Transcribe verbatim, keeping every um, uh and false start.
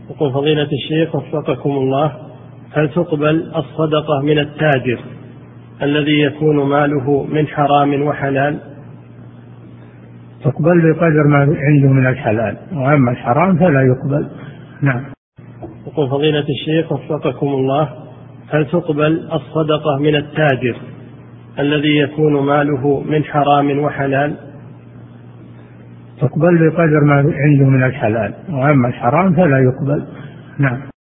يقول فضيلة الشيخ وفقكم الله، هل تقبل الصدقة من التاجر الذي يكون ماله من حرام وحلال؟ تقبل بقدر ما عنده من الحلال، وأما الحرام فلا يقبل. نعم. يقول فضيلة الشيخ وفقكم الله، هل تقبل الصدقة من التاجر الذي يكون ماله من حرام وحلال؟ تقبل بقدر ما عنده من الحلال، وأما الحرام فلا يقبل. نعم.